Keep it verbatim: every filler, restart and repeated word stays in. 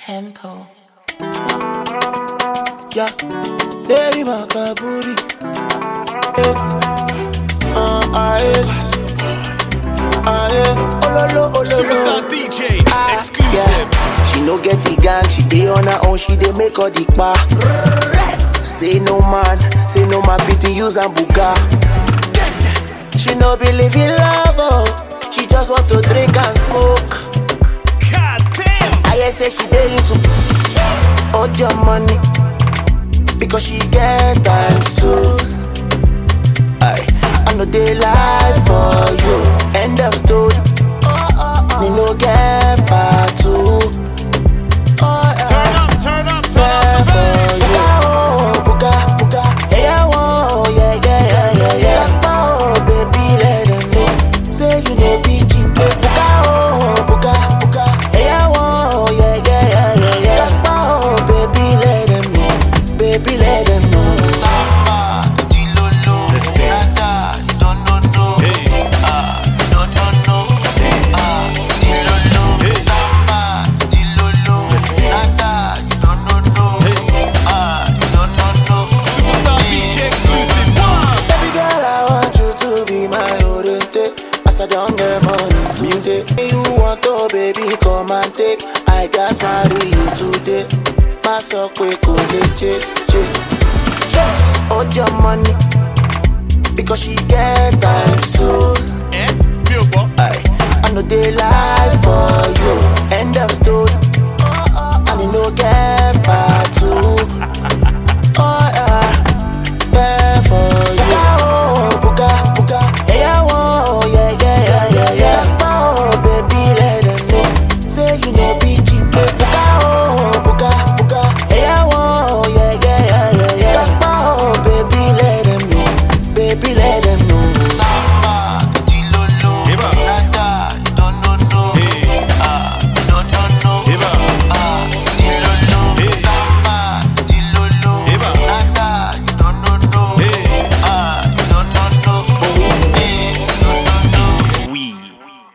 Tempo. Yeah, say my kaburi. Uh, aye, aye, ololo, ololo. Superstar D J, Ah, exclusive. yeah. She no get the gang, she dey on her own, she dey make all the pa. Say no man, say no man fit use and buga. She no believe in love, oh. She just want to drink and smoke. God damn. I hear say she dey into all your money because she get times two. Aye, I know they lie for you. End of story. Me no get part two. Oh, yeah. Turn up, turn up, turn up the bass. Buga, oh, buga, buga. Yeah, oh, yeah, yeah, yeah, yeah, yeah. Oh, baby, let them know. Say you know be cheap. Buga, oh, buga, buga. Yeah, oh, yeah, yeah, yeah, yeah, yeah. Oh, baby, let them know. Baby, let them know. Samba, Dilolo, Let's dance. Nada, don't know, no. Hey. Ah, don't know, no. Ah, Dilolo, Hey. Samba, Dilolo, Let's dance. Nada, don't know, no. Hey. Ah, don't know, no. Superstar D J, exclusive one. Baby girl, I want you to be my orientate. As I don't get money today. You want to, baby, come and take. I got marry you today. My so quick, go che, che. Hold your money because she get times two. Eh? Real what? Aye, I know they lie for you.